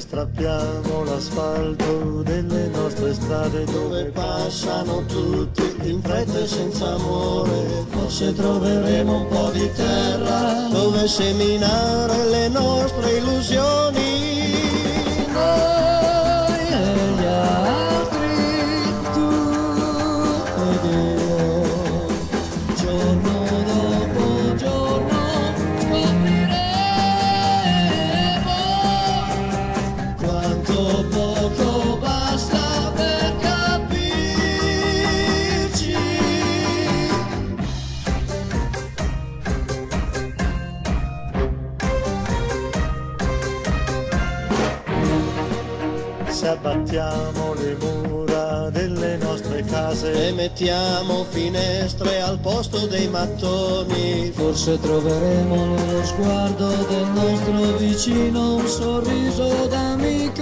strappiamo l'asfalto delle nostre strade dove passano tutti in fretta e senza amore. Forse troveremo un po' di terra dove seminare le nostre illusioni. Noi e gli altri, tu ed io, giorno dopo giorno scopriremo quanto poco basta per capirci. Se abbattiamo le mura delle nostre case e mettiamo finestre al posto dei mattoni, forse troveremo nello sguardo del nostro vicino un sorriso d'amico.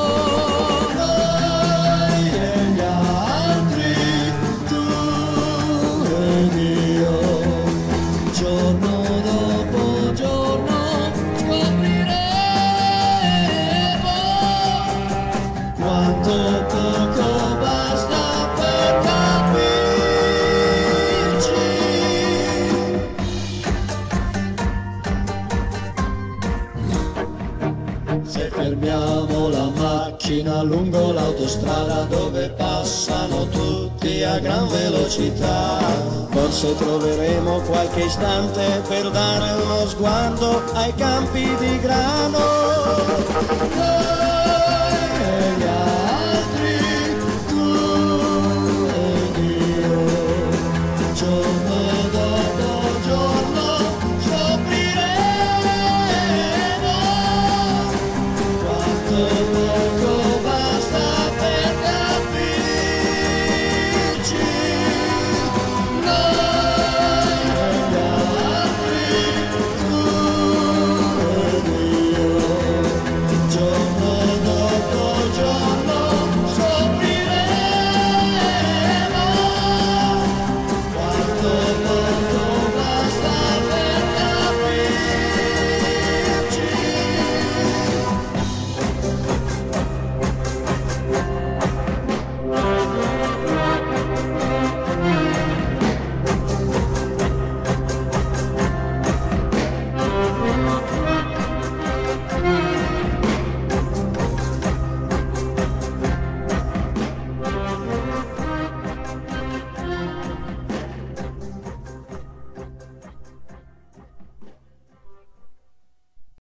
Noi e gli altri, tu ed io, giorno dopo giorno scopriremo quanto poco basta per capirci. Se fermiamo la macchina lungo l'autostrada dove passano tutti a gran velocità, forse troveremo qualche istante per dare uno sguardo ai campi di grano.